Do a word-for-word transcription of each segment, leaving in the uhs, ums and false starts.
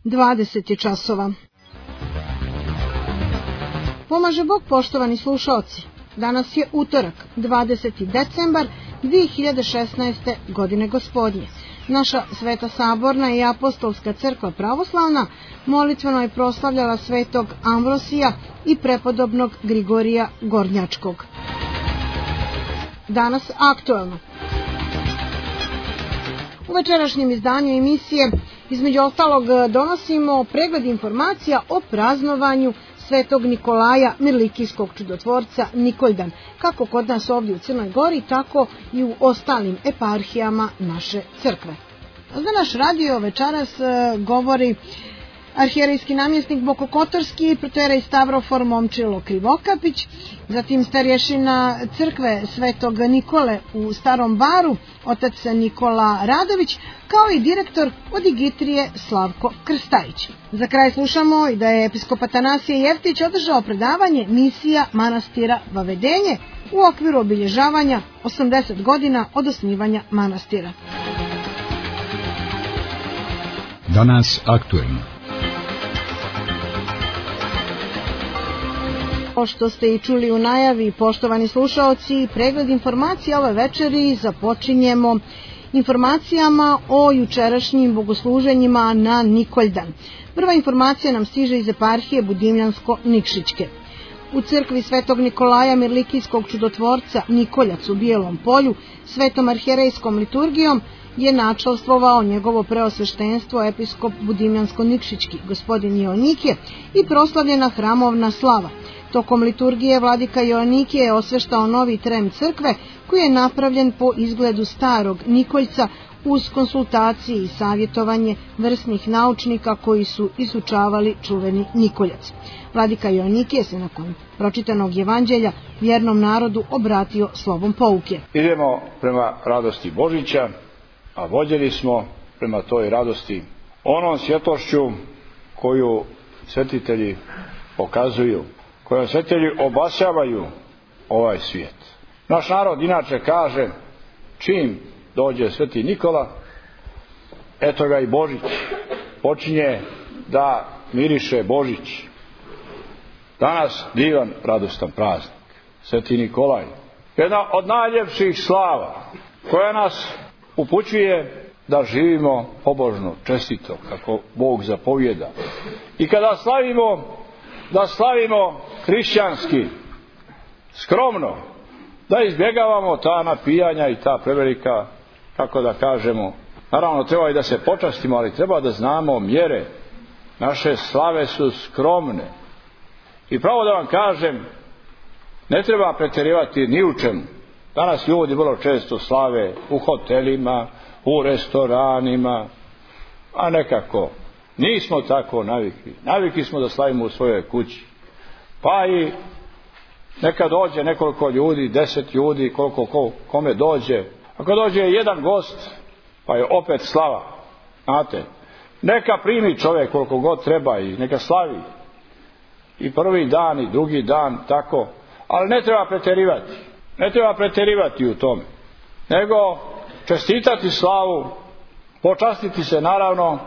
dvadeset je časova. Pomaže Bog, poštovani slušaoci. Danas je utorak, dvadeseti decembar dve hiljade šesnaeste. godine gospodnje. Naša Sveta Saborna i Apostolska crkva pravoslavna molitveno je proslavljala svetog Ambrosija i prepodobnog Grigorija Gornjačkog. Danas aktuelno. U večerašnjem izdanju emisije između ostalog donosimo pregled informacija o praznovanju Svetog Nikolaja, Mirlikijskog čudotvorca Nikoljdan, kako kod nas ovdje u Crnoj Gori, tako i u ostalim eparhijama naše crkve. Za naš radio večeras govori arhijerejski namjesnik Bokokotorski, protoijerej Stavrofor Momčilo Krivokapić, zatim starješina crkve Svetog Nikole u Starom Baru, otac Nikola Radović, kao i direktor Odigitrije Slavko Krstajić. Za kraj slušamo i da je episkop Atanasije Jeftić održao predavanje Misija manastira Vavedenje u okviru obilježavanja osamdeset godina od osnivanja manastira. Danas aktuelno. Kao što ste i čuli u najavi, poštovani slušaoci, pregled informacija ove večeri započinjemo informacijama o jučerašnjim bogosluženjima na Nikoljdan. Prva informacija nam stiže iz eparhije Budimljansko-Nikšićke. U crkvi Svetog Nikolaja Mirlikijskog čudotvorca Nikoljac u Bijelom Polju svetom arhijerejskom liturgijom je načelstvovao njegovo preosveštenstvo episkop Budimljansko-Nikšićki gospodin Joannikije i proslavljena hramovna slava. Tokom liturgije vladika Joannikije je osveštao novi trem crkve koji je napravljen po izgledu starog Nikoljca uz konsultacije i savjetovanje vrsnih naučnika koji su isučavali čuveni Nikoljac. Vladika Joannikije se nakon pročitanog evanđelja vjernom narodu obratio slovom pouke. Idemo prema radosti Božića, a vođeni smo prema toj radosti onom svjetlošću koju svetitelji pokazuju, kojom svetitelji obasjavaju ovaj svijet. Naš narod inače kaže, čim dođe sveti Nikola, eto ga i Božić, počinje da miriše Božić. Danas divan, radostan praznik, sveti Nikolaj, jedna od najljepših slava koja nas upućuje da živimo pobožno, čestito, kako Bog zapovjeda. I kada slavimo, da slavimo hrišćanski, skromno, da izbjegavamo ta napijanja i ta prevelika, kako da kažemo, naravno treba i da se počastimo, ali treba da znamo mjere. Naše slave su skromne. I pravo da vam kažem, ne treba pretjerivati ni u čemu. Danas ljudi vrlo često slave u hotelima, u restoranima, a nekako nismo tako navikli. Navikli smo da slavimo u svojoj kući. Pa i neka dođe nekoliko ljudi, deset ljudi, koliko ko, kome dođe. Ako dođe jedan gost, pa je opet slava. Znate, neka primi čovjek koliko god treba i neka slavi. I prvi dan i drugi dan, tako. Ali ne treba pretjerivati. Ne treba pretjerivati u tome. Nego čestitati slavu, počastiti se naravno,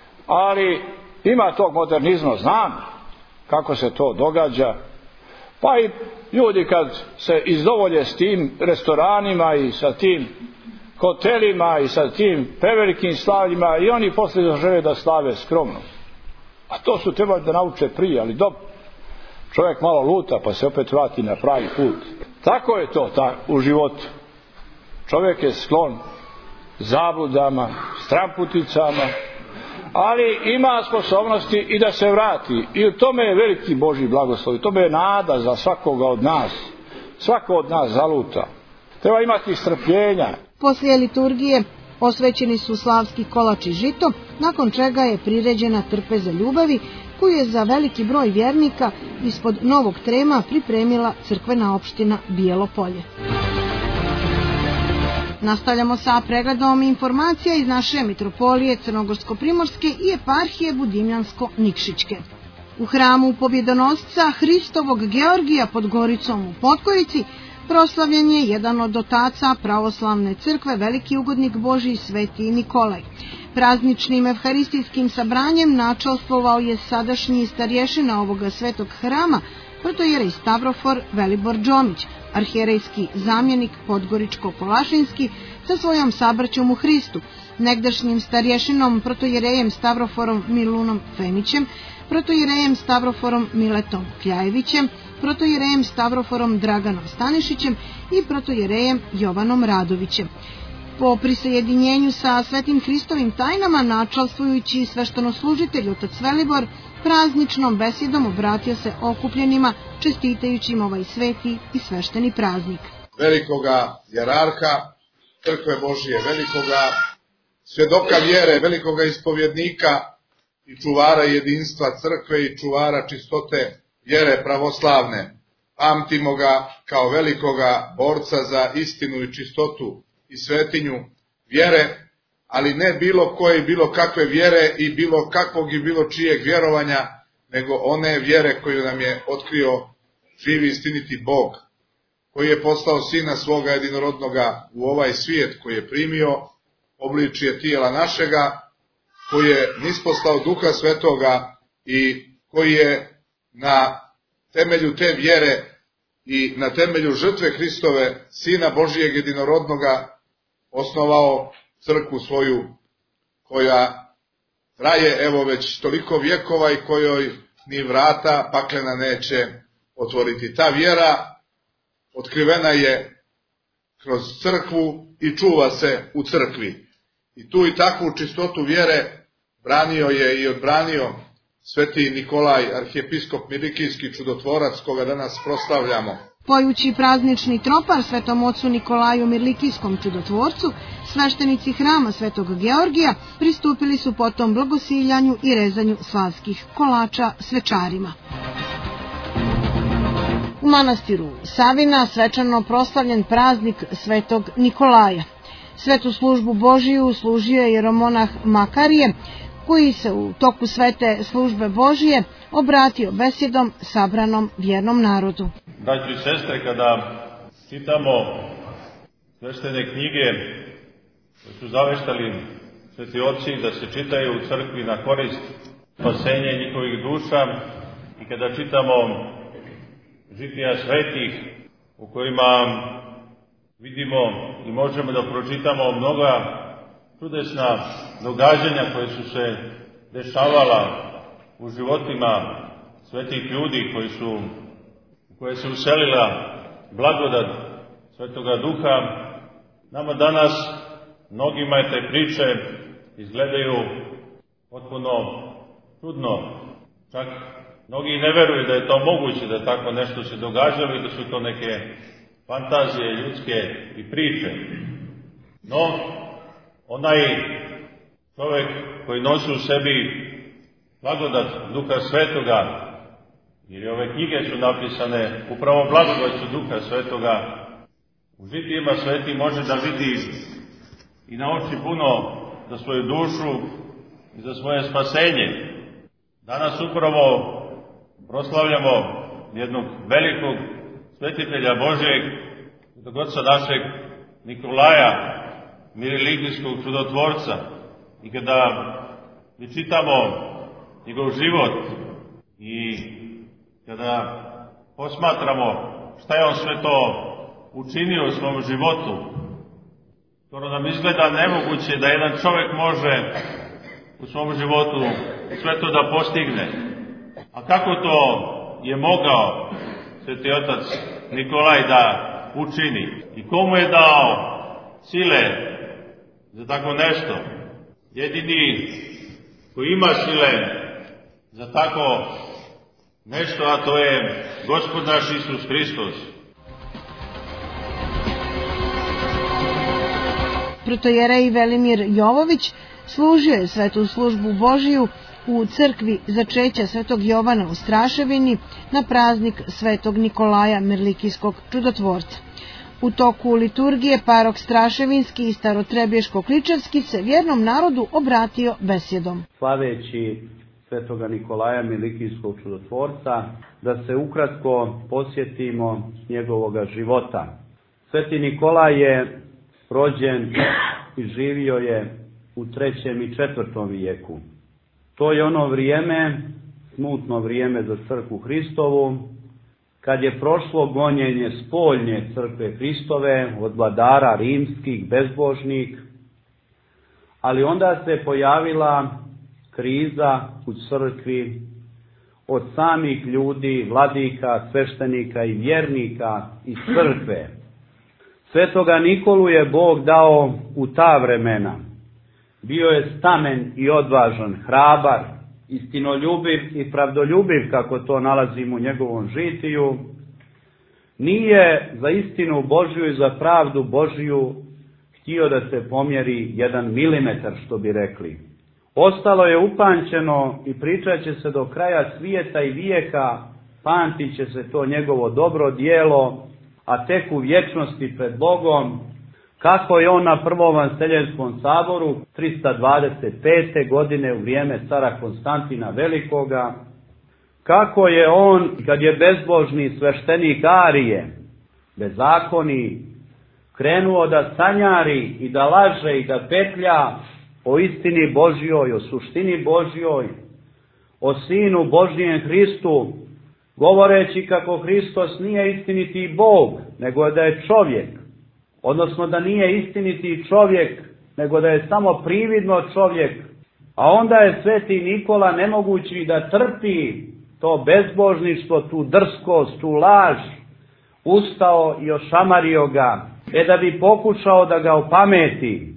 ali ima tog modernizma, znam kako se to događa. Pa i ljudi kad se izdovolje s tim restoranima i sa tim hotelima i sa tim prevelikim slavljima, i oni poslije žele da slave skromno. A to su trebali da nauče prije, ali dobro. Čovjek malo luta pa se opet vrati na pravi put. Tako je to ta, u životu. Čovjek je sklon zabludama, stramputicama, ali ima sposobnosti i da se vrati. I u tome je veliki Božji blagoslov. I tome je nada za svakoga od nas. Svako od nas zaluta. Treba imati strpljenja. Poslije liturgije osvećeni su slavski kolač i žito, nakon čega je priređena trpeza ljubavi, koju je za veliki broj vjernika ispod Novog Trema pripremila crkvena opština Bijelo Polje. Nastavljamo sa pregledom informacija iz naše mitropolije Crnogorsko-Primorske i eparhije Budimljansko-Nikšićke. U hramu pobjedonosca Hristovog Georgija pod Goricom u Potkovici proslavljen je jedan od otaca pravoslavne crkve, veliki ugodnik Božji sveti Nikolaj. Prazničnim evharistijskim sabranjem načalstvovao je sadašnji starješina ovoga svetog hrama, protojerej Stavrofor Velibor Đomić, arhijerejski zamjenik Podgoričko-Polašinski sa svojom sabraćom u Hristu, negdašnjim starješinom protojerejem Stavroforom Milunom Fenićem, protojerejem Stavroforom Miletom Kljajevićem, protojerejem Stavroforom Draganom Stanišićem i protojerejem Jovanom Radovićem. Po prisajedinjenju sa Svetim Hristovim tajnama, načalstvujući sveštenoslužitelj otac Velibor prazničnom besedom obratio se okupljenima, čestitajući im ovaj sveti i svešteni praznik. Velikoga jerarha Crkve Božije, velikoga svjedoka vjere, velikoga ispovjednika i čuvara jedinstva crkve i čuvara čistote vjere pravoslavne. Pamtimo ga kao velikoga borca za istinu i čistotu i svetinju vjere, ali ne bilo koje, bilo kakve vjere i bilo kakvog i bilo čijeg vjerovanja, nego one vjere koju nam je otkrio živi istiniti Bog, koji je poslao Sina svoga jedinorodnoga u ovaj svijet, koji je primio obličje tijela našega, koji je nisposlao Duha Svetoga i koji je na temelju te vjere i na temelju žrtve Hristove, Sina Božijeg jedinorodnoga, osnovao crkvu svoju, koja traje evo već toliko vjekova i kojoj ni vrata paklena neće otvoriti. Ta vjera otkrivena je kroz crkvu i čuva se u crkvi. I tu i takvu čistotu vjere branio je i odbranio sveti Nikolaj, arhijepiskop Milikijski čudotvorac, koga danas proslavljamo. Pojući praznični tropar svetom ocu Nikolaju Mirlikijskom čudotvorcu, sveštenici hrama Svetog Georgija pristupili su potom blagosiljanju i rezanju slavskih kolača svečarima. U manastiru Savina svečano proslavljen praznik Svetog Nikolaja. Svetu službu Božiju služio je jeromonah Makarije, koji se u toku svete službe Božije obratio besedom sabranom vjernom narodu. Braćo i sestre, kada čitamo sveštene knjige koje su zaveštali sveti oci da se čitaju u crkvi na korist spasenja njihovih duša, i kada čitamo žitija svetih u kojima vidimo i možemo da pročitamo mnoga čudesna događanja koje su se dešavala u životima svetih ljudi koji su, u koje se uselila blagodat Svetoga Duha, nama danas mnogima te priče izgledaju potpuno čudno. Čak mnogi ne veruju da je to moguće, da tako nešto se događalo i da su to neke fantazije ljudske i priče. No, onaj čovjek koji nosi u sebi blagodat Duha Svetoga, jer ove knjige su napisane upravo blagodaću Duha Svetoga, u žitijima sveti može da vidi i nauči puno za svoju dušu i za svoje spasenje. Danas upravo proslavljamo jednog velikog svetitelja Božijeg, oca našeg Nikolaja, Mirlikijskog čudotvorca. I kada mi čitamo njegov život i kada posmatramo šta je on sve to učinio u svom životu, skoro nam izgleda nemoguće da jedan čovjek može u svom životu sve to da postigne. A kako to je mogao sveti otac Nikolaj da učini? I komu je dao sile za tako nešto? Jedini koji ima sile za tako nešto, a to je Gospod naš Isus Hristos. Protojerej Velimir Jovović služio je svetu službu Božiju u crkvi začeća Svetog Jovana u Straševini na praznik Svetog Nikolaja Mirlikijskog čudotvorca. U toku liturgije parok Straševinski i Starotrebješko-Kličevski se vjernom narodu obratio besjedom. Slaveći Svetoga Nikolaja Mirlikijskog čudotvorca, da se ukratko posjetimo njegovoga života. Sveti Nikolaj je rođen i živio je u trećem i četvrtom vijeku. To je ono vrijeme, smutno vrijeme za crkvu Hristovu, kad je prošlo gonjenje spoljnje crkve Hristove od vladara rimskih, bezbožnih, ali onda se pojavila kriza u crkvi od samih ljudi, vladika, sveštenika i vjernika iz crkve. Svetoga Nikolu je Bog dao u ta vremena. Bio je stamen i odvažan, hrabar, istinoljubiv i pravdoljubiv, kako to nalazimo u njegovom žitiju. Nije za istinu Božju i za pravdu Božju htio da se pomjeri jedan milimetar, što bi rekli. Ostalo je upamćeno i pričat će se do kraja svijeta i vijeka, pamtit će se to njegovo dobro djelo, a tek u vječnosti pred Bogom, kako je on na prvom Vanseljenskom saboru trista dvadeset pete. godine u vrijeme cara Konstantina Velikoga, kako je on, kad je bezbožni sveštenik Arije, bezakoni, krenuo da sanjari i da laže i da petlja o istini Božjoj, o suštini Božjoj, o Sinu Božjem Hristu, govoreći kako Hristos nije istiniti Bog, nego da je čovjek, odnosno da nije istiniti čovjek, nego da je samo prividno čovjek, a onda je sveti Nikola nemogući da trpi to bezbožništvo, tu drskost, tu laž, ustao i ošamario ga, e da bi pokušao da ga opameti.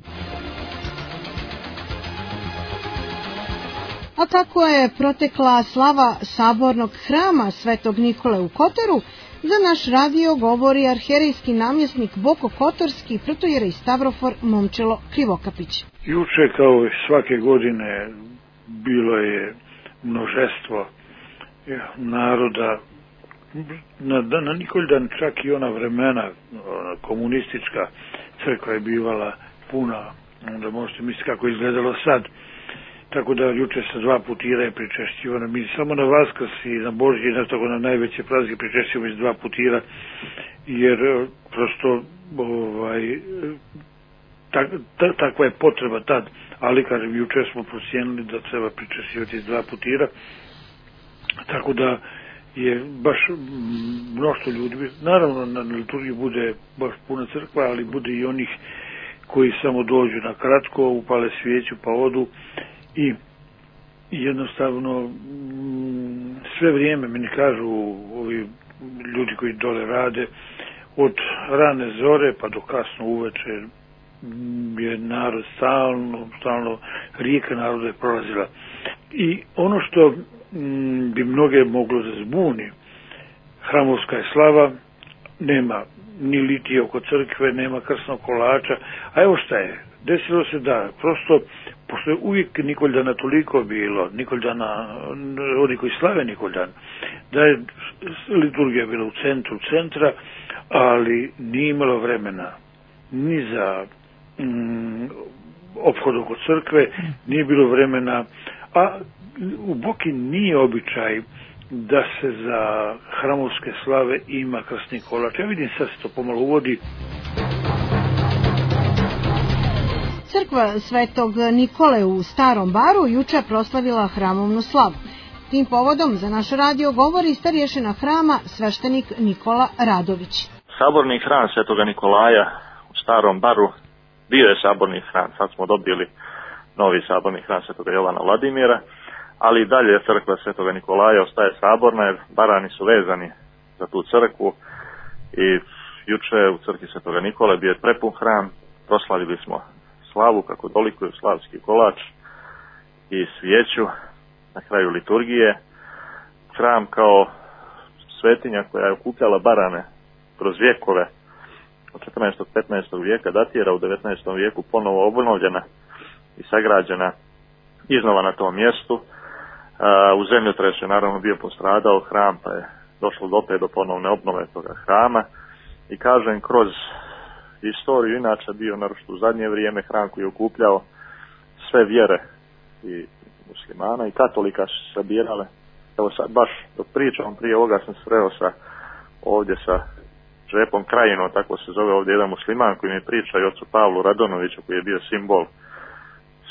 A kako je protekla slava sabornog hrama Svetog Nikole u Kotoru, za naš radio govori arhijerejski namjesnik Boko Kotorski, protojerej Stavrofor Momčilo Krivokapić. Juče, kao i svake godine, bilo je množestvo naroda. Na, na Nikoldan čak i ona vremena, ona komunistička crkva je bivala puna, onda možete misliti kako je izgledalo sad. Tako da juče se dva putira je pričešćivano. Mi samo na Vaskrs i na Božji, na tako na najveće praznike pričešćivamo iz dva putira, jer prosto ovaj, tak, tak, takva je potreba tad. Ali kažem, juče smo procijenili da treba pričešćivati iz dva putira. Tako da je baš mnoštvo ljudi. Naravno na liturgiji bude baš puna crkva, ali bude i onih koji samo dođu na kratko, upale svijeću pa odu. I jednostavno sve vrijeme meni kažu ovi ljudi koji dole rade, od rane zore pa do kasno uveče je narod stalno, stalno rijeka naroda je prolazila. I ono što bi mnoge moglo da zbuni, hramovska je slava, nema ni litije oko crkve, nema krsnog kolača, a evo šta je, desilo se da, prosto, pošto je uvijek Nikoldana toliko bilo, Nikoldana, oni koji slave Nikoldan, da je liturgija bila u centru centra, ali nije imalo vremena ni za mm, ophod oko crkve, nije bilo vremena, a u Boki nije običaj da se za hramovske slave ima krsni kolač. Ja vidim sad se to pomalo uvodi. Crkva Svetog Nikole u Starom Baru juče proslavila hramovnu slavu. Tim povodom za naš radio govori starješina hrama sveštenik Nikola Radović. Saborni hram Svetoga Nikolaja u Starom Baru bio je saborni hram. Sad smo dobili novi saborni hram Svetoga Jovana Vladimira, ali i dalje crkva Svetoga Nikolaja ostaje saborna jer Barani su vezani za tu crkvu i juče u crkvi Svetoga Nikole bio je prepun hram. Proslavili smo slavu kako dolikuju slavski kolač i svijeću na kraju liturgije. Hram kao svetinja koja je okupljala Barane kroz vjekove od četrnaestog do petnaestog vijeka datira u devetnaestom vijeku ponovo obnovljena i sagrađena iznova na tom mjestu. U zemljotresu je naravno bio postradao hram, pa je došlo do opet do ponovne obnove toga hrama i kažem kroz istoriju inače bio naročito u zadnje vrijeme hram koji je okupljao sve vjere i muslimana i katolika su sabirale. Evo sad baš dok pričam prije ovoga sam sreo sa ovdje sa Žepom Krajinom, tako se zove ovdje jedan musliman koji mi priča i ocu Pavlu Radonoviću koji je bio simbol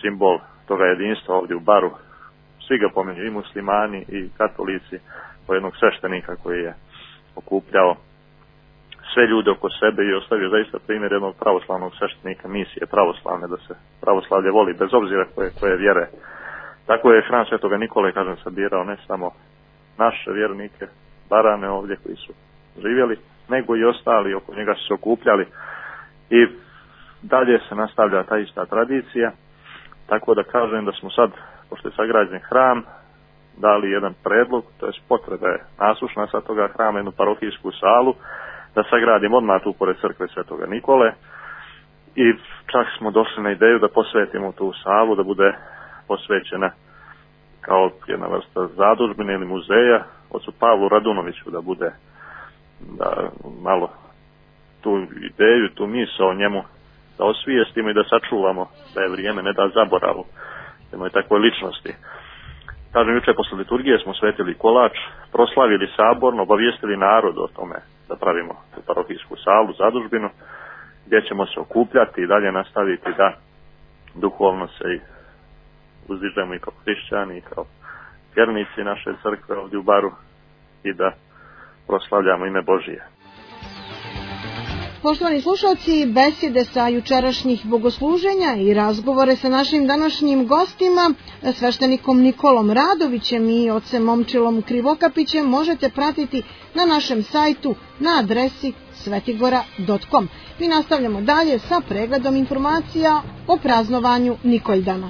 simbol toga jedinstva ovdje u Baru. Svi ga pominju, i muslimani i katolici, po jednog sveštenika koji je okupljao sve ljude oko sebe i ostavio zaista primjer jednog pravoslavnog sveštenika, misije pravoslavne, da se pravoslavlje voli bez obzira koje, koje vjere. Tako je hram Svetoga Nikole, kažem, sabirao ne samo naše vjernike, Barane ovdje koji su živjeli, nego i ostali oko njega su se okupljali i dalje se nastavlja ta ista tradicija, tako da kažem da smo sad, pošto je sagrađen hram, dali jedan predlog, to je potrebe nasušna sa toga hrama, jednu parohijsku salu, da sagradimo odmah tu pored crkve Svetoga Nikole i čak smo došli na ideju da posvetimo tu salu, da bude posvećena kao jedna vrsta zadužbine ili muzeja ocu Pavlu Radunoviću, da bude, da malo tu ideju, tu misao o njemu da osvijestimo i da sačuvamo, da je vrijeme ne da zaboravu jednoj takvoj ličnosti. Kažem, juče posle liturgije smo svetili kolač, proslavili saborno, obavijestili narod o tome da pravimo tu parohijsku salu, zadužbinu, gdje ćemo se okupljati i dalje nastaviti da duhovno se i uzdižemo i kao hrišćani i kao vjernici naše crkve ovdje u Baru i da proslavljamo ime Božije. Poštovani slušalci, besjede sa jučerašnjih bogosluženja i razgovore sa našim današnjim gostima, sveštenikom Nikolom Radovićem i ocem Momčilom Krivokapićem, možete pratiti na našem sajtu na adresi svetigora dot com. Mi nastavljamo dalje sa pregledom informacija o praznovanju Nikoldana.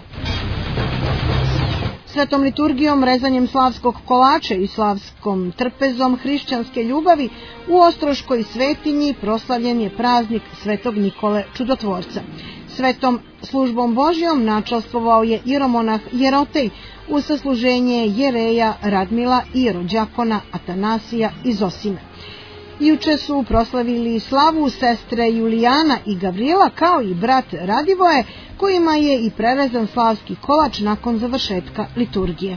Svetom liturgijom, rezanjem slavskog kolača i slavskom trpezom hrišćanske ljubavi u Ostroškoj svetinji proslavljen je praznik Svetog Nikole Čudotvorca. Svetom službom Božjom načastvovao je iromonah Jerotej u sasluženje jereja Radmila i rođakona Atanasija iz Osime. Juče su proslavili slavu sestre Julijana i Gavrila kao i brat Radivoje, kojima je i prerezan slavski kolač nakon završetka liturgije.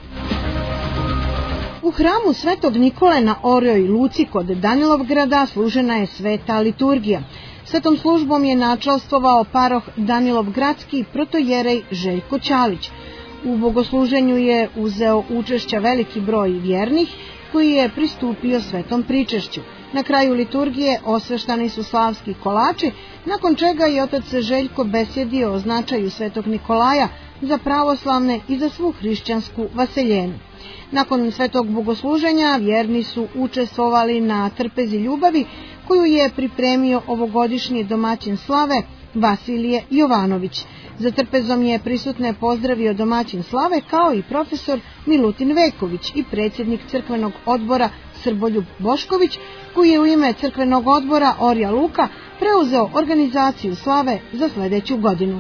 U hramu Svetog Nikole na Orjoj luci kod Danilovgrada služena je sveta liturgija. Svetom službom je načastvovao paroh Danilovgradski protojerej Željko Ćalić. U bogosluženju je uzeo učešća veliki broj vjernih koji je pristupio svetom pričešću. Na kraju liturgije osveštani su slavski kolači, nakon čega je otac Željko besjedio o značaju Svetog Nikolaja za pravoslavne i za svu hrišćansku vaseljenu. Nakon svetog bogosluženja vjerni su učestvovali na trpezi ljubavi koju je pripremio ovogodišnji domaćin slave Vasilije Jovanović. Za trpezom je prisutne pozdravio domaćin slave kao i profesor Milutin Veković i predsjednik crkvenog odbora Srboljub Bošković, koji je u ime crkvenog odbora Orja Luka preuzeo organizaciju slave za sljedeću godinu.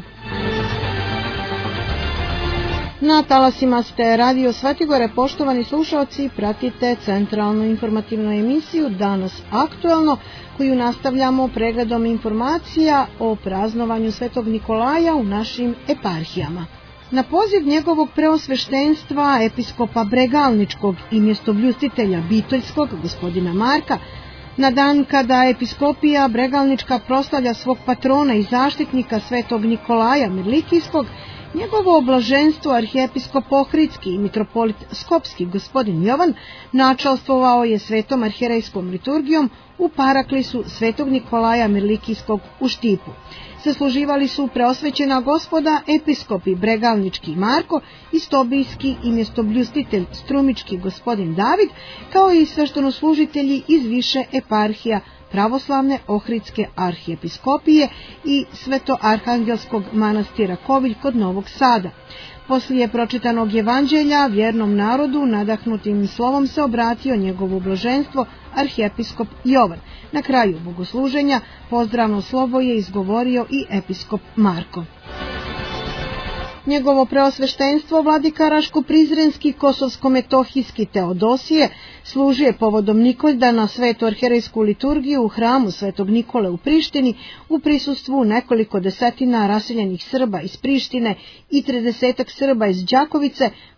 Na talasima ste Radio Svetigore, poštovani slušalci, pratite centralnu informativnu emisiju Danas aktualno, koju nastavljamo pregledom informacija o praznovanju Svetog Nikolaja u našim eparhijama. Na poziv njegovog preosveštenstva episkopa Bregalničkog i mjestobljustitelja Bitoljskog, gospodina Marka, na dan kada episkopija Bregalnička proslavlja svog patrona i zaštitnika Svetog Nikolaja Mirlikijskog, njegovo oblaženstvo arhijepiskop Ohridski i mitropolit Skopski gospodin Jovan načastvovao je svetom arhijerejskom liturgijom u paraklisu Svetog Nikolaja Mirlikijskog u Štipu. Sasluživali su preosvećena gospoda episkopi Bregalnički Marko i Stobijski i mjestobljustitelj Strumički gospodin David, kao i sveštenoslužitelji iz više eparhija pravoslavne Ohridske arhijepiskopije i Svetoarhangelskog manastira Kovilj kod Novog Sada. Poslije pročitanog evanđelja vjernom narodu nadahnutim slovom se obratio njegovo blaženstvo arhijepiskop Jovan. Na kraju bogosluženja pozdravno slovo je izgovorio i episkop Marko. Njegovo preosveštenstvo vladika Raško-Prizrenski Kosovsko-Metohijski Teodosije služio je povodom Nikoldana svetu arhijerejsku liturgiju u hramu Svetog Nikole u Prištini u prisustvu nekoliko desetina raseljenih Srba iz Prištine i tridesetak Srba iz Đakovice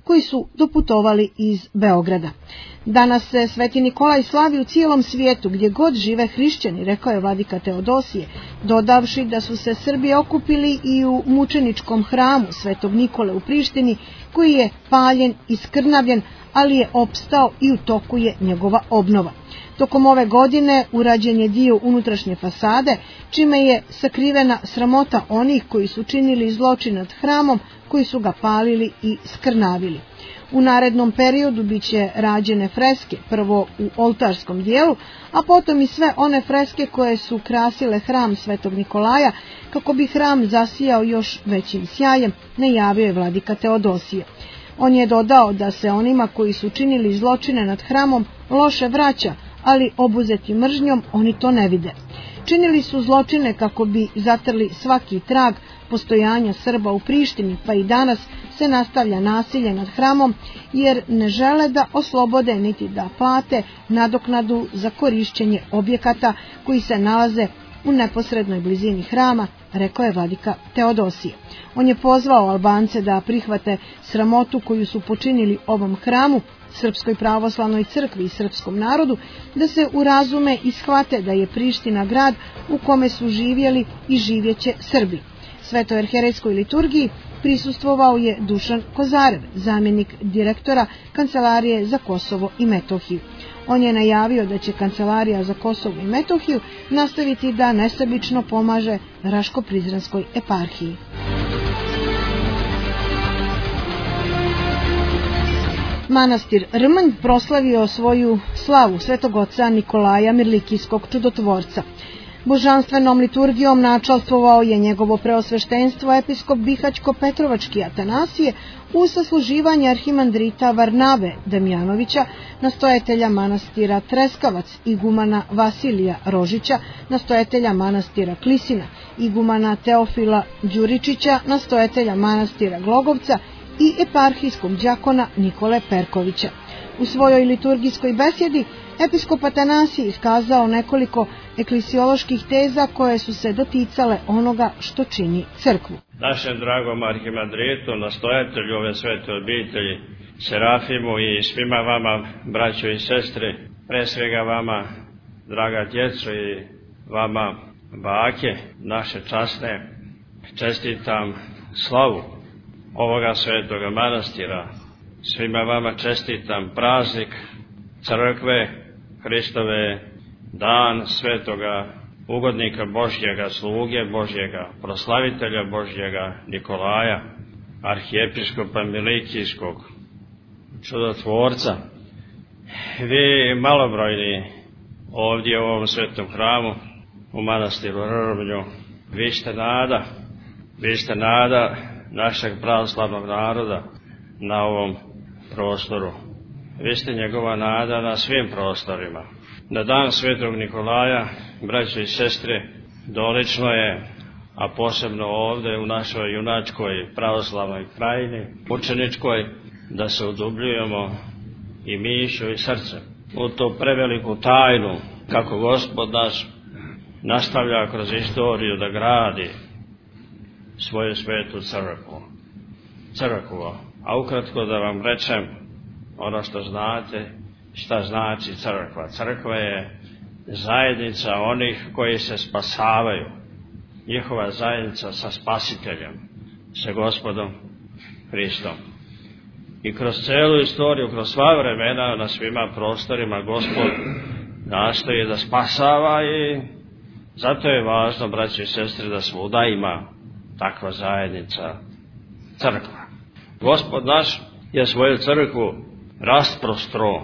koji su doputovali iz Beograda. Danas se Sveti Nikolaj slavi u cijelom svijetu gdje god žive hrišćani, rekao je vladika Teodosije, dodavši da su se Srbi okupili i u mučeničkom hramu Svetog Nikole u Prištini, koji je paljen i skrnavljen, ali je opstao i u toku je njegova obnova. Tokom ove godine urađen je dio unutrašnje fasade, čime je sakrivena sramota onih koji su činili zločin nad hramom, koji su ga palili i skrnavili. U narednom periodu bit će rađene freske, prvo u oltarskom dijelu, a potom i sve one freske koje su krasile hram Svetog Nikolaja, kako bi hram zasijao još većim sjajem, najavio je vladika Teodosije. On je dodao da se onima koji su činili zločine nad hramom loše vraća, ali obuzeti mržnjom oni to ne vide. Činili su zločine kako bi zatrli svaki trag postojanja Srba u Prištini, pa i danas se nastavlja nasilje nad hramom, jer ne žele da oslobode niti da plate nadoknadu za korišćenje objekata koji se nalaze u neposrednoj blizini hrama, rekao je vladika Teodosije. On je pozvao Albance da prihvate sramotu koju su počinili ovom hramu, Srpskoj pravoslavnoj crkvi i srpskom narodu, da se urazume i shvate da je Priština grad u kome su živjeli i živjeće Srbi. Svetoj arhijerejskoj liturgiji prisustvovao je Dušan Kozarev, zamjenik direktora Kancelarije za Kosovo i Metohiju. On je najavio da će Kancelarija za Kosovo i Metohiju nastaviti da nesebično pomaže Raško-Prizrenskoj eparhiji. Manastir Rmanj proslavio svoju slavu Svetog oca Nikolaja Mirlikijskog čudotvorca. Božanstvenom liturgijom načalstvovao je njegovo preosveštenstvo episkop Bihaćko-Petrovački Atanasije uz sasluživanje arhimandrita Varnave Damjanovića, nastojatelja manastira Treskavac, igumana Vasilija Rožića, nastojatelja manastira Klisina, igumana Teofila Đuričića, nastojatelja manastira Glogovca i eparhijskog đakona Nikole Perkovića. U svojoj liturgijskoj besjedi episkop Atanasije iskazao nekoliko eklesioloških teza koje su se doticale onoga što čini crkvu. Našem dragom arhimandritu, nastojatelju ove svete obitelji, Serafimu i svima vama, braćo i sestre, pre svega vama, draga djeco i vama, bake, naše časne, čestitam slavu ovoga svetoga manastira. Svima vama čestitam praznik crkve Hristove, dan svetoga ugodnika Božjega, sluge Božjega, proslavitelja Božjega Nikolaja, arhijepiskopa Milikijskog, čudotvorca. Vi malobrojni ovdje u ovom svetom hramu, u manastiru Rrmlju, vi ste nada, vi ste nada našeg pravoslavnog naroda na ovom prostoru. Vi ste njegova nada na svim prostorima. Na dan svetog Nikolaja, braćo i sestre, dolično je, a posebno ovdje u našoj junačkoj pravoslavnoj krajini, učeničkoj, da se udubljujemo i mišlju i srcem u tu preveliku tajnu, kako Gospod naš nastavlja kroz istoriju da gradi svoju svetu crkvu. Crkvu. A ukratko da vam rečem ono što znate, šta znači crkva. Crkva je zajednica onih koji se spasavaju. Njihova zajednica sa Spasiteljem, sa Gospodom Hristom. I kroz celu istoriju, kroz sva vremena, na svima prostorima Gospod nastoji da spasava i zato je važno, braći i sestre, da svuda ima takva zajednica, crkva. Gospod naš je svoju crkvu rasprostro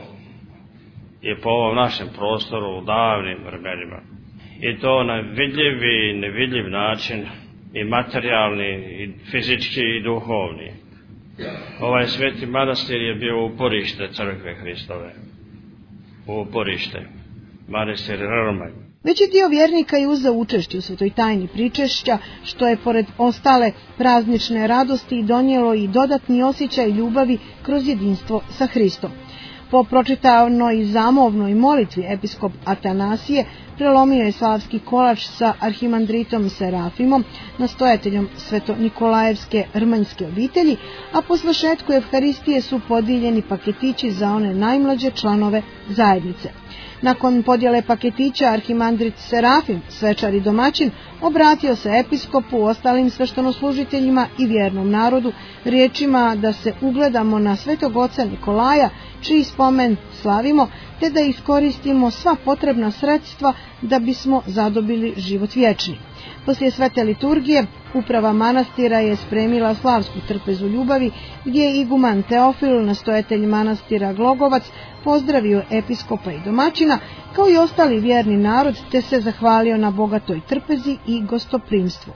i po ovom našem prostoru u davnim vremenima. I to na vidljiv i nevidljiv način, i materijalni, i fizički, i duhovni. Ovaj sveti manastir je bio uporište crkve Hristove. Uporište. Manastir Rrmanj. Veći dio vjernika je uzeo učešće u svetoj tajni pričešća, što je pored ostale praznične radosti donijelo i dodatni osjećaj ljubavi kroz jedinstvo sa Hristom. Po pročitanoj zamovnoj molitvi episkop Atanasije prelomio je slavski kolač sa arhimandritom Serafimom, nastojateljom Sveto-Nikolajevske rmanjske obitelji, a po svršetku Evharistije su podijeljeni paketići za one najmlađe članove zajednice. Nakon podjele paketića, arhimandrit Serafim, svečar i domaćin, obratio se episkopu, ostalim sveštenoslužiteljima i vjernom narodu riječima da se ugledamo na svetog oca Nikolaja, čiji spomen slavimo, te da iskoristimo sva potrebna sredstva da bismo zadobili život vječni. Poslije svete liturgije, uprava manastira je spremila slavsku trpezu ljubavi, gdje je iguman Teofil, nastojatelj manastira Glogovac, pozdravio episkopa i domaćina, kao i ostali vjerni narod, te se zahvalio na bogatoj trpezi i gostoprimstvu.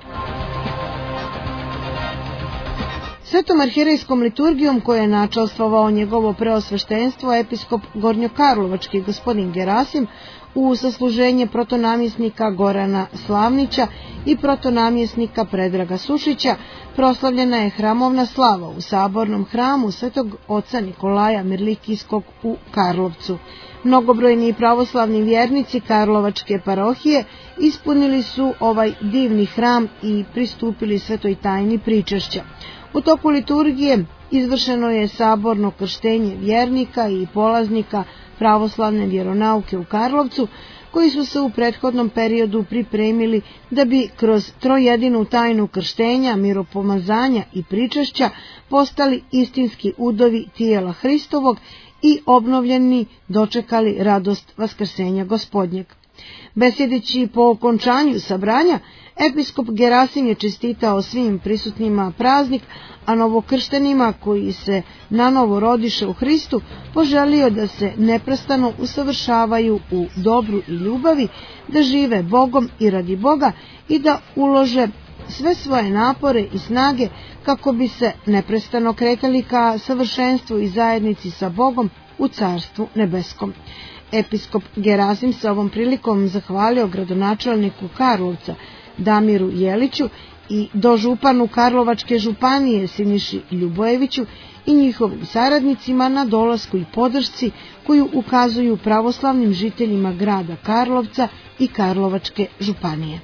Svetom arhijerejskom liturgijom koje je načastvovao njegovo preosveštenstvo episkop Gornjokarlovački gospodin Gerasim u sasluženje protonamjesnika Gorana Slavnića i protonamjesnika Predraga Sušića, proslavljena je hramovna slava u sabornom hramu svetog oca Nikolaja Mirlikijskog u Karlovcu. Mnogobrojni pravoslavni vjernici Karlovačke parohije ispunili su ovaj divni hram i pristupili svetoj tajni pričešća. U toku liturgije izvršeno je saborno krštenje vjernika i polaznika pravoslavne vjeronauke u Karlovcu, koji su se u prethodnom periodu pripremili da bi kroz trojedinu tajnu krštenja, miropomazanja i pričešća postali istinski udovi tijela Hristovog i obnovljeni dočekali radost vaskrsenja Gospodnjeg. Besjedeći po okončanju sabranja, episkop Gerasim je čestitao svim prisutnima praznik, a novokrštenima koji se nanovo rodiše u Hristu poželio da se neprestano usavršavaju u dobru i ljubavi, da žive Bogom i radi Boga i da ulože sve svoje napore i snage kako bi se neprestano kretali ka savršenstvu i zajednici sa Bogom u Carstvu nebeskom. Episkop Gerasim se ovom prilikom zahvalio gradonačelniku Karlovca Damiru Jeliću i dožupanu Karlovačke županije Siniši Ljubojeviću i njihovim saradnicima na dolasku i podršci koju ukazuju pravoslavnim žiteljima grada Karlovca i Karlovačke županije.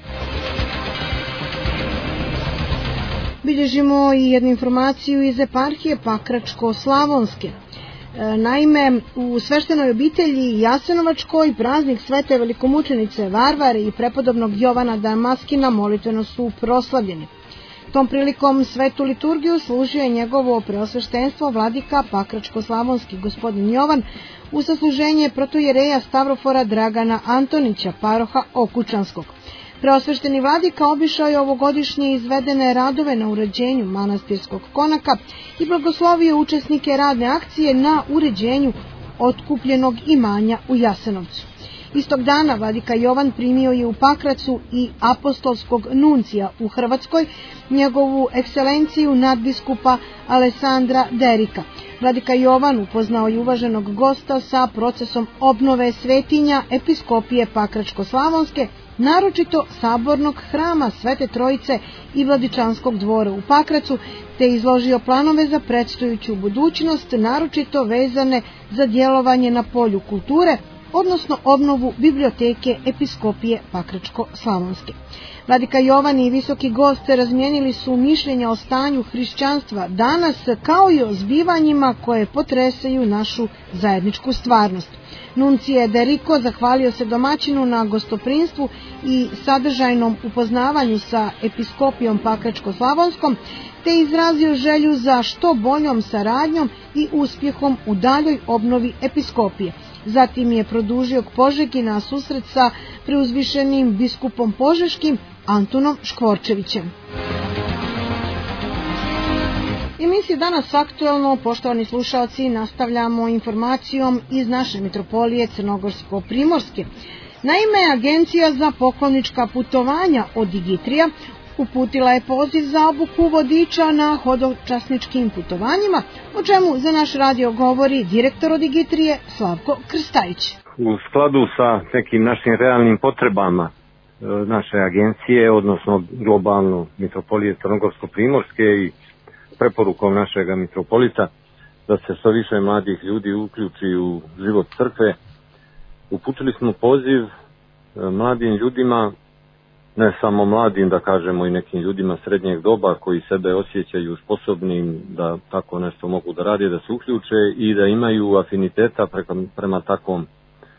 Bilježimo i jednu informaciju iz eparhije Pakračko-Slavonske. Naime, u sveštenoj obitelji Jasenovačkoj praznik svete velikomučenice Varvare i prepodobnog Jovana Damaskina molitveno su proslavljeni. Tom prilikom svetu liturgiju služio je njegovo preosveštenstvo vladika Pakračko-Slavonski gospodin Jovan u sasluženje protojereja Stavrofora Dragana Antonića, paroha Okučanskog. Preosvešteni vladika obišao je ovogodišnje izvedene radove na uređenju manastirskog konaka i blagoslovio učesnike radne akcije na uređenju otkupljenog imanja u Jasenovcu. Istog dana vladika Jovan primio je u Pakracu i apostolskog nuncija u Hrvatskoj, njegovu ekscelenciju nadbiskupa Alessandra Derika. Vladika Jovan upoznao je uvaženog gosta sa procesom obnove svetinja episkopije Pakračko-Slavonske, naročito sabornog hrama Svete Trojice i Vladičanskog dvora u Pakracu, te izložio planove za predstojuću budućnost, naročito vezane za djelovanje na polju kulture, odnosno obnovu biblioteke episkopije Pakračko-Slavonske. Vladika Jovan i visoki gost razmijenili su mišljenja o stanju hrišćanstva danas, kao i o zbivanjima koje potresaju našu zajedničku stvarnost. Nuncije Deriko zahvalio se domaćinu na gostoprinstvu i sadržajnom upoznavanju sa episkopijom Pakračko-Slavonskom, te izrazio želju za što boljom saradnjom i uspjehom u daljoj obnovi episkopije. Zatim je produžio k Požegi na susret sa preuzvišenim biskupom Požeškim Antunom Škvorčevićem. Emisija danas aktuelno, poštovani slušalci, nastavljamo informacijom iz naše mitropolije Crnogorsko-Primorske. Naime, Agencija za poklonička putovanja od Digitrija uputila je poziv za obuku vodiča na hodočasničkim putovanjima, o čemu za naš radio govori direktor od Digitrije Slavko Krstajić. U skladu sa nekim našim realnim potrebama naše agencije, odnosno globalno mitropolije Crnogorsko-Primorske i preporukom našega mitropolita, da se što više mladih ljudi uključi u život crkve. Uputili smo poziv mladim ljudima, ne samo mladim, da kažemo i nekim ljudima srednjeg doba koji sebe osjećaju sposobnim da tako nešto mogu da radi, da se uključe i da imaju afiniteta prema, prema takvom e,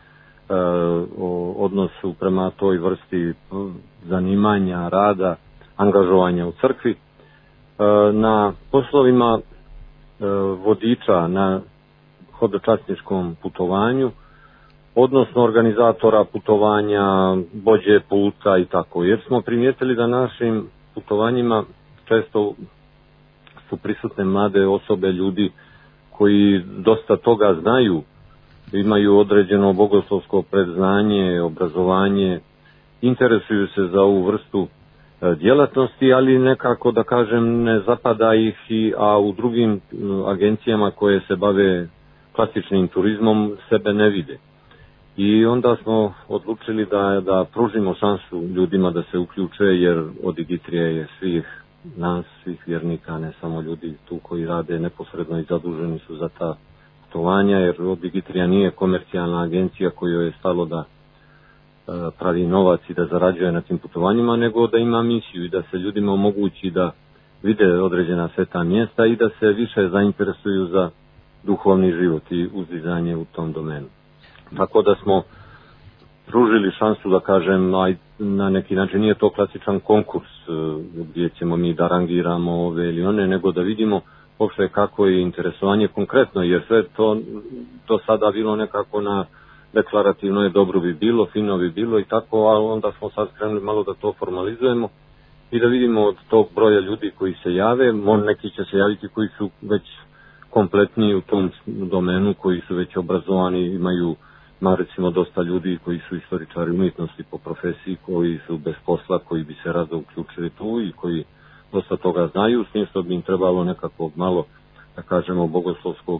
odnosu, prema toj vrsti zanimanja, rada, angažovanja u crkvi. E, na poslovima e, vodiča na hodočasničkom putovanju, odnosno organizatora putovanja, vođe puta i tako. Jer smo primijetili da našim putovanjima često su prisutne mlade osobe, ljudi koji dosta toga znaju, imaju određeno bogoslovsko predznanje, obrazovanje, interesuju se za ovu vrstu djelatnosti, ali nekako, da kažem, ne zapada ih, i, a u drugim agencijama koje se bave klasičnim turizmom sebe ne vide. I onda smo odlučili da, da pružimo šansu ljudima da se uključe, jer Odigitrije je svih nas, svih vjernika, ne samo ljudi tu koji rade neposredno i zaduženi su za ta putovanja, jer Odigitrija nije komercijalna agencija kojoj je stalo da e, pravi novac i da zarađuje na tim putovanjima, nego da ima misiju i da se ljudima omogući da vide određena sveta mjesta i da se više zainteresuju za duhovni život i uzdizanje u tom domenu. Tako da smo pružili šansu, da kažem, na neki način nije to klasičan konkurs gdje ćemo mi da rangiramo ove ili one, nego da vidimo uopšte kako je interesovanje konkretno, jer sve to do sada bilo nekako na deklarativno je, dobro bi bilo, fino bi bilo i tako, ali onda smo sad krenuli malo da to formalizujemo i da vidimo od tog broja ljudi koji se jave, neki će se javiti koji su već kompletni u tom domenu, koji su već obrazovani, imaju, ima recimo dosta ljudi koji su istoričari umjetnosti po profesiji, koji su bez posla, koji bi se rado uključili tu i koji dosta toga znaju, s tim što bi im trebalo nekako malo, da kažemo, bogoslovskog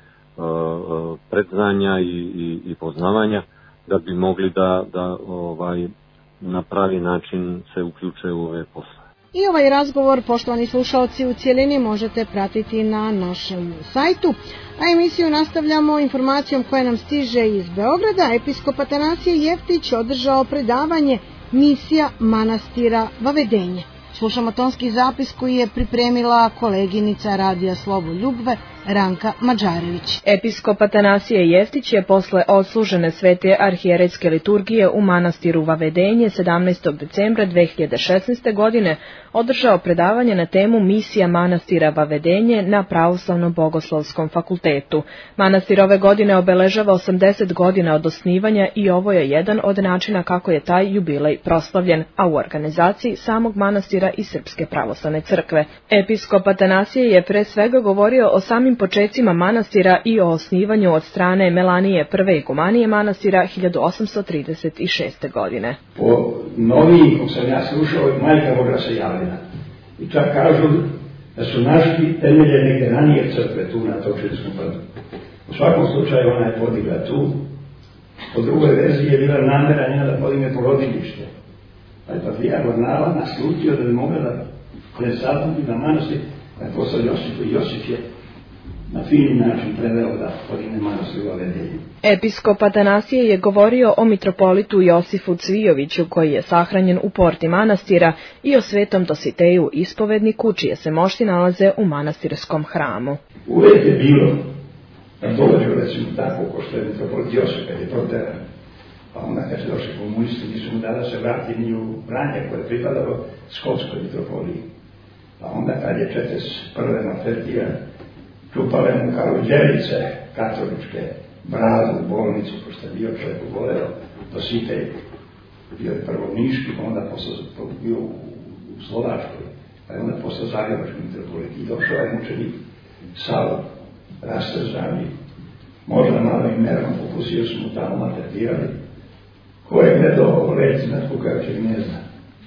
uh, predznanja i, i, i poznavanja, da bi mogli da, da ovaj, na pravi način se uključe u ove posle. I ovaj razgovor, poštovani slušalci, u cijelini možete pratiti na našem sajtu. A emisiju nastavljamo informacijom koja nam stiže iz Beograda. Episkop Atanasije Jeftić održao predavanje Misija manastira Vavedenje. Slušamo tonski zapis koji je pripremila koleginica Radija Sloboljubve Ranka Mađarević. Episkop Atanasije Jeftić je posle odslužene svete arhijerejske liturgije u manastiru Vavedenje sedamnaestog decembra dve hiljade šesnaeste. godine održao predavanje na temu Misija manastira Vavedenje na Pravoslavnom bogoslovskom fakultetu. Manastir ove godine obeležava osamdeset godina od osnivanja i ovo je jedan od načina kako je taj jubilej proslavljen, a u organizaciji samog manastira i Srpske pravoslavne crkve. Episkop Atanasije je pre svega govorio o samim počecima manastira i o osnivanju od strane Melanije prve igumanije manastira hiljadu osamsto trideset šeste. godine. Po noviji, kako sam ja slušao, majka Boga se javljena. I čak kažu da su našli temelje neke ranije crkve tu na Točinskom brdu. U svakom slučaju ona je podigla tu. Po drugoj verziji je bila namera njena da podigne porodilište. Pa je patrijar Varnava naslutio da bi mogla da presatnuti na manastir, pa je poslao Josipu i Josip je na fini način preveo da podigne manastir u Vavedenju. Episkop Atanasije je govorio o mitropolitu Josifu Cvijoviću, koji je sahranjen u porti manastira, i o svetom Dositeju ispovedniku, čije se mošti nalaze u manastirskom hramu. Uvijek je bilo da dođe, recimo tako, ko što je mitropolit Josip, kad je proteran. Pa onda kad se došli komunisti, nisu mu dala se vrati ni u Vranje, koje je pripadalo Skopskoj mitropoliji. Pa onda kad je četrdeset prve Mafertija čupale mu Kaluđerice katoličke bradu u bolnicu, pošto je bio čovjek uboleo, Dositej, bio je prvo Niški, pa onda posle bio u, u Slovačkoj, pa je onda posle Zagrebački mitropolit i došao je mučenik Savo, rastrzani, možda malo i merom popustio su mu tamo maltretirali. Ko je gledao reci nad kukajućeg gnezda?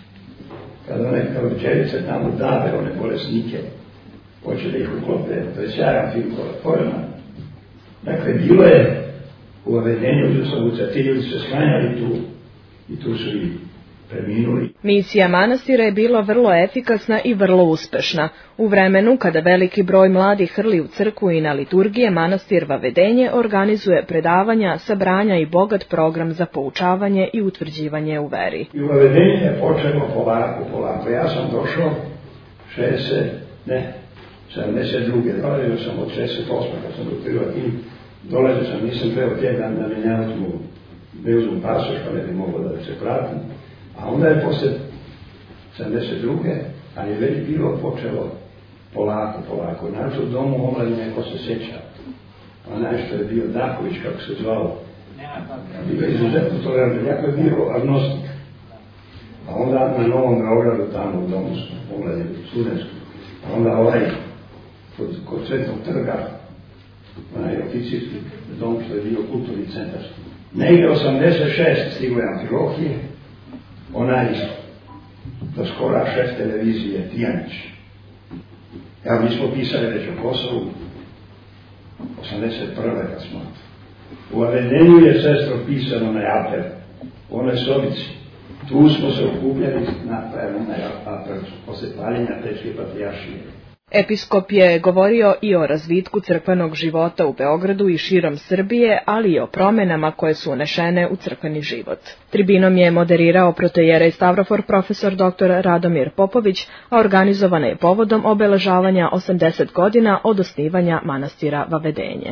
Kada one Kaluđerice tamo dave, one bolesnike, hoće da ih uklope, to je sjajan film Korona. Dakle, bilo je u Vavedenju, u Savucatilju, se sklanjali tu i tu su i preminuli. Misija manastira je bila vrlo efikasna i vrlo uspešna. U vremenu kada veliki broj mladih hrli u crkvu i na liturgije, manastir Vavedenje organizuje predavanja, sabranja i bogat program za poučavanje i utvrđivanje u veri. I Vavedenje je počelo polako, polako. Ja sam došao šezdeset, ne, sedamdeset druge. Dolazio sam od šezdeset osme kad sam doktorirao tim. Dolazio sam, nisam trebao tjedan da mi ne uzmu, ne uzmu pasoš, pa ne bi mogao da se pratim. A onda je posle sedamdeset druge, ali je već bilo počelo polako, polako. Znači u domu omladine, ko se sjeća, onaj što je bio Daković, kako se zvao, bio izuzetno tolerantan, jako je bio agnostik. A onda na Novom Beogradu, tamo u domu omladine, studentsku, a onda ovaj, kod, kod Svetog trga, onaj oficirski dom što je bio kulturni centar. Negde osamdeset šeste stigle Amfilohije, onaj do skora šef televizije Tijanić. Evo, mi smo pisali već o Kosovu, osamdeset prve kad smo. U Vavedenju je sestro pisano na apel, u onoj sobici. Tu smo se okupljali na apel posle paljenja Tečke patrijaršije. Episkop je govorio i o razvitku crkvenog života u Beogradu i širom Srbije, ali i o promenama koje su unešene u crkveni život. Tribinom je moderirao protojerej Stavrofor profesor doktor Radomir Popović, a organizovana je povodom obeležavanja osamdeset godina od osnivanja manastira Vavedenje.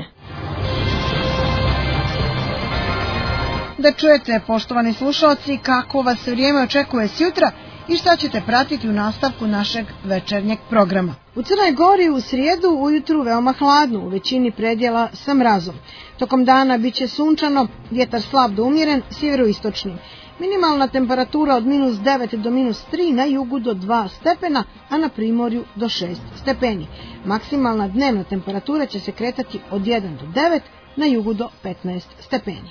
Da čujete, poštovani slušalci, kako vas vrijeme očekuje sjutra i šta ćete pratiti u nastavku našeg večernjeg programa. U Crnoj Gori u srijedu ujutru veoma hladno, u većini predjela sa mrazom. Tokom dana biće sunčano, vjetar slab do umjeren, sjeveroistočni. Minimalna temperatura od minus devet do minus tri, na jugu do dva stepena, a na primorju do šest stepeni. Maksimalna dnevna temperatura će se kretati od jedan do devet, na jugu do petnaest stepeni.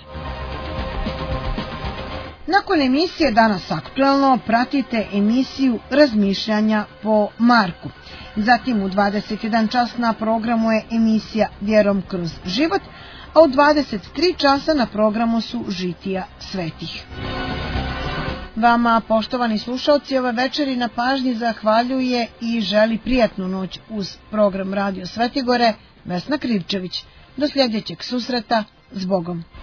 Nakon emisije Danas aktuelno pratite emisiju Razmišljanja po Marku. Zatim u dvadeset jedan čas na programu je emisija Vjerom kroz život, a u dvadeset tri časa na programu su Žitija svetih. Vama, poštovani slušalci, ove večeri na pažnji zahvaljuje i želi prijatnu noć uz program Radio Svetigore Vesna Krivčević. Do sljedećeg susreta, s Bogom.